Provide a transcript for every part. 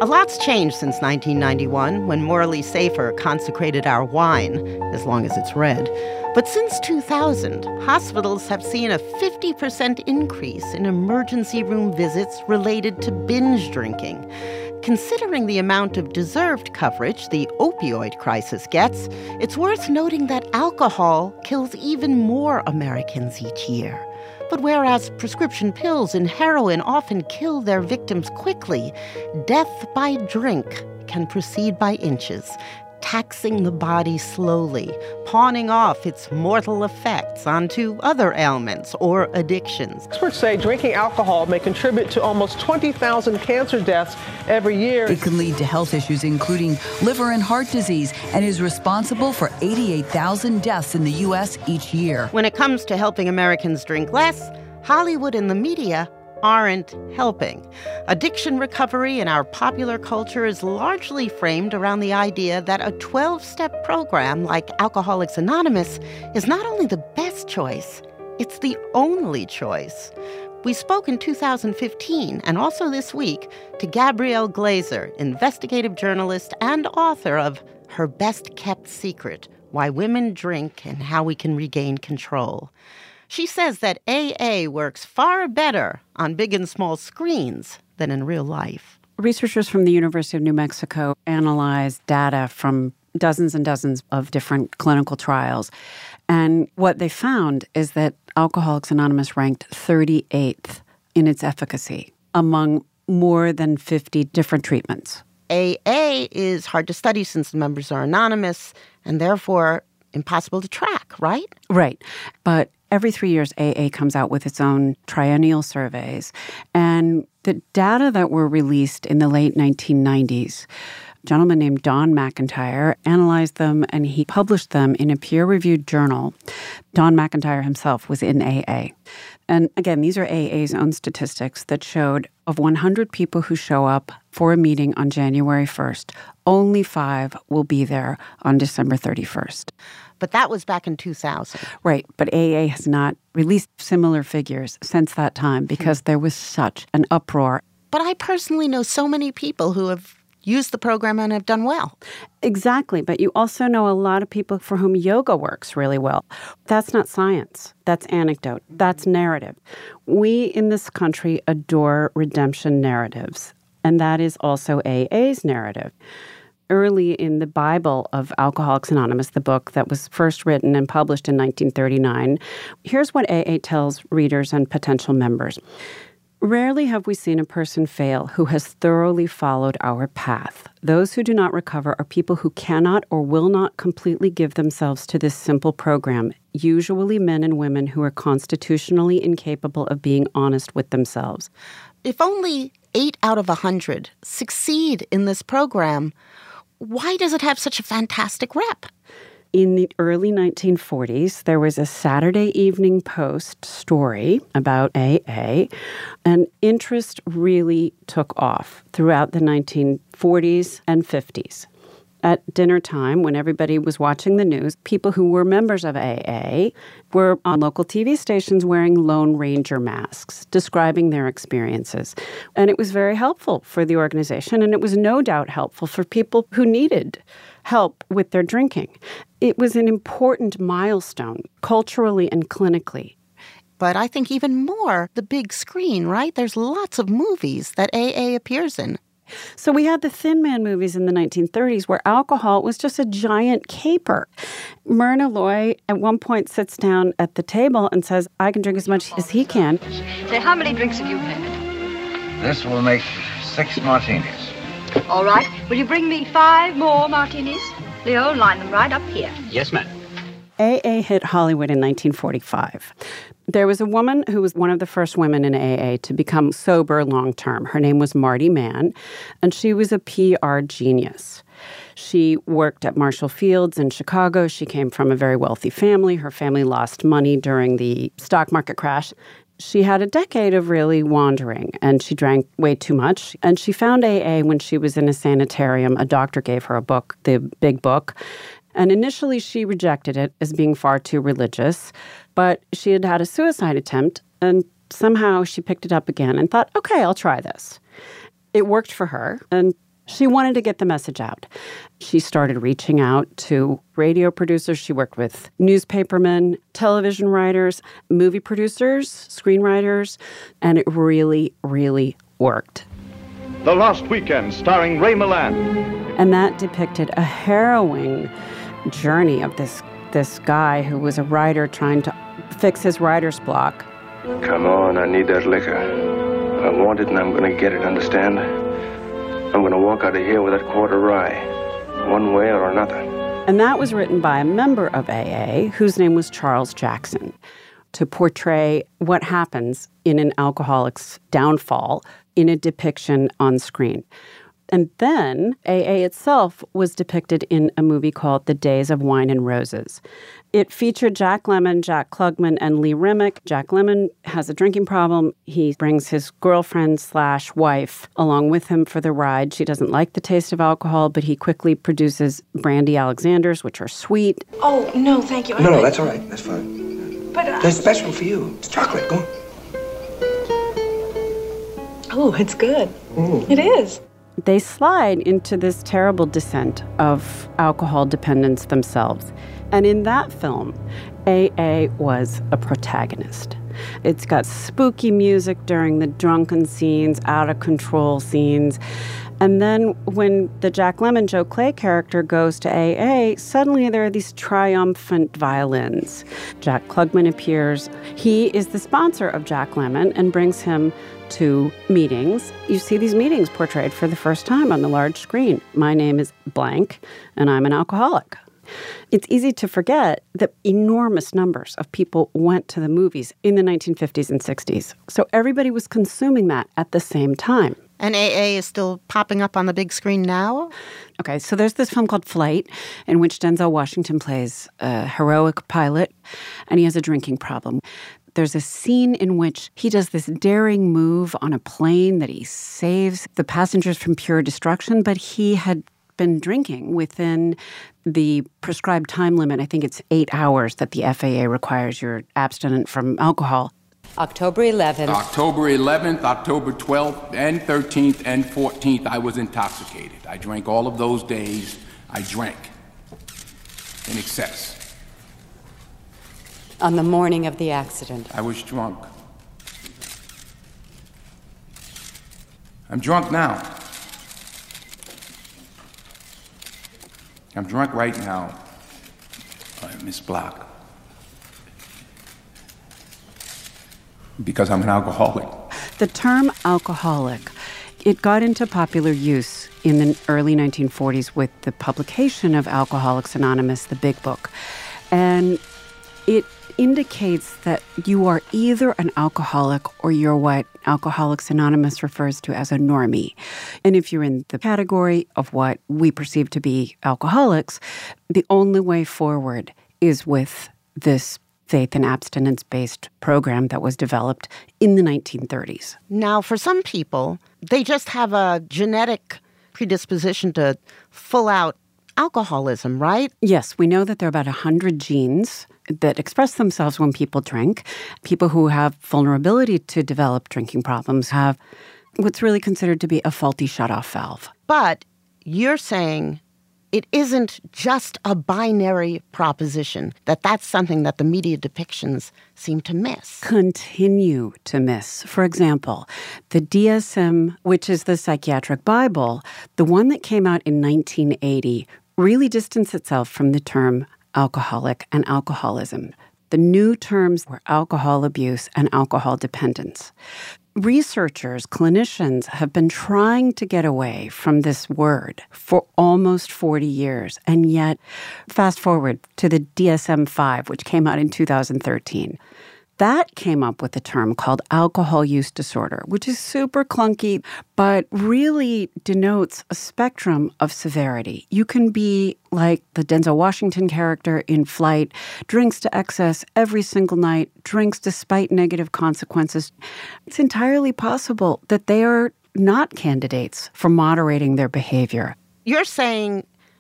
A lot's changed since 1991, when Morley Safer consecrated our wine, as long as it's red. But since 2000, hospitals have seen a 50% increase in emergency room visits related to binge drinking. Considering the amount of deserved coverage the opioid crisis gets, it's worth noting that alcohol kills even more Americans each year. But whereas prescription pills and heroin often kill their victims quickly, death by drink can proceed by inches, taxing the body slowly, pawning off its mortal effects onto other ailments or addictions. Experts say drinking alcohol may contribute to almost 20,000 cancer deaths every year. It can lead to health issues including liver and heart disease and is responsible for 88,000 deaths in the U.S. each year. When it comes to helping Americans drink less, Hollywood and the media aren't helping. Addiction recovery in our popular culture is largely framed around the idea that a 12-step program like Alcoholics Anonymous is not only the best choice, it's the only choice. We spoke in 2015 and also this week to Gabrielle Glazer, investigative journalist and author of Her Best Kept Secret: Why Women Drink and How We Can Regain Control. She says that AA works far better on big and small screens than in real life. Researchers from the University of New Mexico analyzed data from dozens and dozens of different clinical trials. And what they found is that Alcoholics Anonymous ranked 38th in its efficacy among more than 50 different treatments. AA is hard to study since the members are anonymous and therefore impossible to track, right? Right. But every 3 years, AA comes out with its own triennial surveys. And the data that were released in the late 1990s, a gentleman named Don McIntyre analyzed them and he published them in a peer-reviewed journal. Don McIntyre himself was in AA. And again, these are AA's own statistics that showed of 100 people who show up for a meeting on January 1st, only 5 will be there on December 31st. But that was back in 2000. Right, but AA has not released similar figures since that time because there was such an uproar. But I personally know so many people who have used the program and have done well. Exactly, but you also know a lot of people for whom yoga works really well. That's not science. That's anecdote. That's narrative. We in this country adore redemption narratives, and that is also AA's narrative. Early in the Bible of Alcoholics Anonymous, the book that was first written and published in 1939, here's what AA tells readers and potential members. Rarely have we seen a person fail who has thoroughly followed our path. Those who do not recover are people who cannot or will not completely give themselves to this simple program, usually men and women who are constitutionally incapable of being honest with themselves. If only 8 out of 100 succeed in this program, why does it have such a fantastic rep? In the early 1940s, there was a Saturday Evening Post story about AA, and interest really took off throughout the 1940s and 50s. At dinner time, when everybody was watching the news, people who were members of AA were on local TV stations wearing Lone Ranger masks, describing their experiences. And it was very helpful for the organization, and it was no doubt helpful for people who needed help with their drinking. It was an important milestone, culturally and clinically. But I think even more, the big screen, right? There's lots of movies that AA appears in. So we had the Thin Man movies in the 1930s where alcohol was just a giant caper. Myrna Loy at one point sits down at the table and says, I can drink as much as he can. Say, how many drinks have you had? This will make 6 martinis. All right. Will you bring me 5 more martinis? Leo, line them right up here. Yes, ma'am. AA hit Hollywood in 1945. There was a woman who was one of the first women in AA to become sober long-term. Her name was Marty Mann, and she was a PR genius. She worked at Marshall Fields in Chicago. She came from a very wealthy family. Her family lost money during the stock market crash. She had a decade of really wandering, and she drank way too much. And she found AA when she was in a sanitarium. A doctor gave her a book, the Big Book. And initially, she rejected it as being far too religious. But she had had a suicide attempt, and somehow she picked it up again and thought, okay, I'll try this. It worked for her, and She wanted to get the message out. She started reaching out to radio producers. She worked with newspapermen, television writers, movie producers, screenwriters, and it really, really worked. The Lost Weekend, starring Ray Milland. And that depicted a harrowing journey of this guy who was a writer trying to fix his writer's block. Come on, I need that liquor. I want it and I'm going to get it, understand? I'm going to walk out of here with that quarter rye, one way or another. And that was written by a member of AA whose name was Charles Jackson, to portray what happens in an alcoholic's downfall in a depiction on screen. And then AA itself was depicted in a movie called The Days of Wine and Roses. It featured Jack Lemmon, Jack Klugman, and Lee Remick. Jack Lemmon has a drinking problem. He brings his girlfriend/wife along with him for the ride. She doesn't like the taste of alcohol, but he quickly produces brandy Alexanders, which are sweet. Oh, no, thank you. No, that's all right. That's fine. But That's special for you. It's chocolate. Go on. Oh, it's good. It is. They slide into this terrible descent of alcohol dependence themselves. And in that film, AA was a protagonist. It's got spooky music during the drunken scenes, out-of-control scenes. And then when the Jack Lemmon, Joe Clay character goes to AA, suddenly there are these triumphant violins. Jack Klugman appears. He is the sponsor of Jack Lemmon and brings him to meetings. You see these meetings portrayed for the first time on the large screen. My name is blank, and I'm an alcoholic. It's easy to forget that enormous numbers of people went to the movies in the 1950s and 60s. So everybody was consuming that at the same time. And AA is still popping up on the big screen now? Okay, so there's this film called Flight, in which Denzel Washington plays a heroic pilot, and he has a drinking problem. There's a scene in which he does this daring move on a plane that he saves the passengers from pure destruction, but he had been drinking within the prescribed time limit. I think it's 8 hours that the FAA requires you're abstinent from alcohol. October 11th. October 11th, October 12th, and 13th, and 14th, I was intoxicated. I drank all of those days. I drank in excess. On the morning of the accident. I was drunk. I'm drunk now. I'm drunk right now, Miss Block. Because I'm an alcoholic. The term alcoholic, it got into popular use in the early 1940s with the publication of Alcoholics Anonymous, the Big Book. And it indicates that you are either an alcoholic or you're what Alcoholics Anonymous refers to as a normie. And if you're in the category of what we perceive to be alcoholics, the only way forward is with this faith and abstinence-based program that was developed in the 1930s. Now, for some people, they just have a genetic predisposition to full-out alcoholism, right? Yes, we know that there are about 100 genes that express themselves when people drink. People who have vulnerability to develop drinking problems have what's really considered to be a faulty shutoff valve. But you're saying it isn't just a binary proposition, that's something that the media depictions seem to miss. Continue to miss. For example, the DSM, which is the psychiatric Bible, the one that came out in 1980, really distanced itself from the term alcoholic and alcoholism. The new terms were alcohol abuse and alcohol dependence. Researchers, clinicians have been trying to get away from this word for almost 40 years. And yet, fast forward to the DSM-5, which came out in 2013. That came up with a term called alcohol use disorder, which is super clunky, but really denotes a spectrum of severity. You can be like the Denzel Washington character in Flight, drinks to excess every single night, drinks despite negative consequences. It's entirely possible that they are not candidates for moderating their behavior. You're saying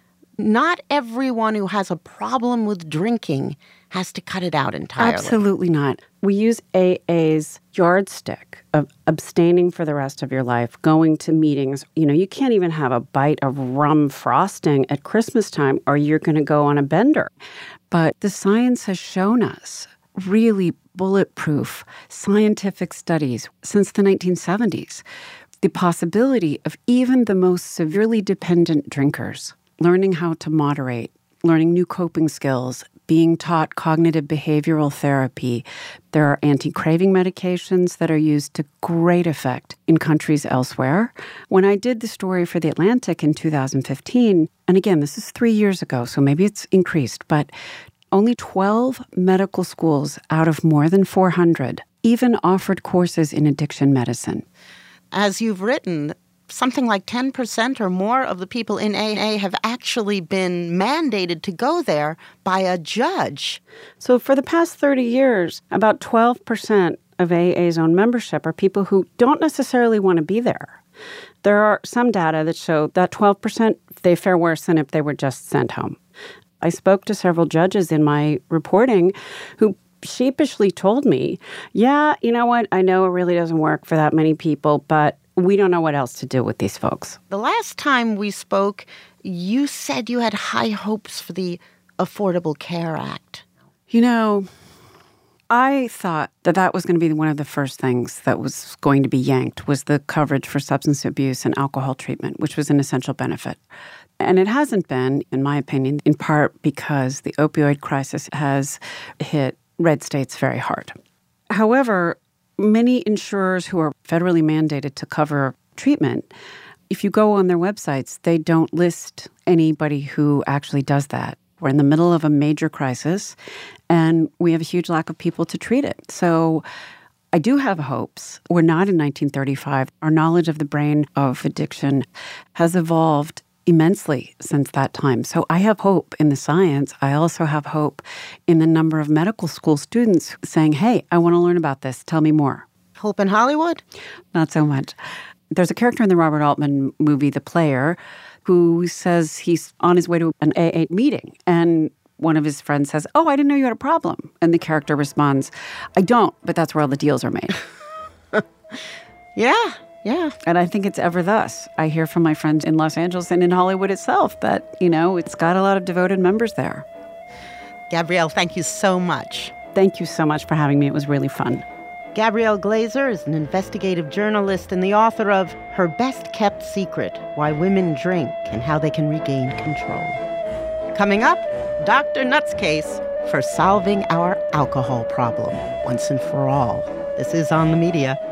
not everyone who has a problem with drinking has to cut it out entirely. Absolutely not. We use AA's yardstick of abstaining for the rest of your life, going to meetings. You know, you can't even have a bite of rum frosting at Christmas time or you're going to go on a bender. But the science has shown us really bulletproof scientific studies since the 1970s, the possibility of even the most severely dependent drinkers learning how to moderate, learning new coping skills, being taught cognitive behavioral therapy. There are anti-craving medications that are used to great effect in countries elsewhere. When I did the story for The Atlantic in 2015, and again, this is 3 years ago, so maybe it's increased, but only 12 medical schools out of more than 400 even offered courses in addiction medicine. As you've written, something like 10% or more of the people in AA have actually been mandated to go there by a judge. So for the past 30 years, about 12% of AA's own membership are people who don't necessarily want to be there. There are some data that show that 12%, they fare worse than if they were just sent home. I spoke to several judges in my reporting who sheepishly told me, yeah, you know what, I know it really doesn't work for that many people, but we don't know what else to do with these folks. The last time we spoke, you said you had high hopes for the Affordable Care Act. You know, I thought that that was going to be one of the first things that was going to be yanked, was the coverage for substance abuse and alcohol treatment, which was an essential benefit. And it hasn't been, in my opinion, in part because the opioid crisis has hit red states very hard. However, many insurers who are federally mandated to cover treatment, if you go on their websites, they don't list anybody who actually does that. We're in the middle of a major crisis, and we have a huge lack of people to treat it. So I do have hopes. We're not in 1935. Our knowledge of the brain of addiction has evolved immensely since that time. So I have hope in the science. I also have hope in the number of medical school students saying, hey, I want to learn about this. Tell me more. Hope in Hollywood? Not so much. There's a character in the Robert Altman movie, The Player, who says he's on his way to an AA meeting. And one of his friends says, oh, I didn't know you had a problem. And the character responds, I don't, but that's where all the deals are made. Yeah. And I think it's ever thus. I hear from my friends in Los Angeles and in Hollywood itself that, you know, it's got a lot of devoted members there. Gabrielle, thank you so much. Thank you so much for having me. It was really fun. Gabrielle Glaser is an investigative journalist and the author of Her Best Kept Secret, Why Women Drink and How They Can Regain Control. Coming up, Dr. Nutt's case for solving our alcohol problem once and for all. This is On the Media.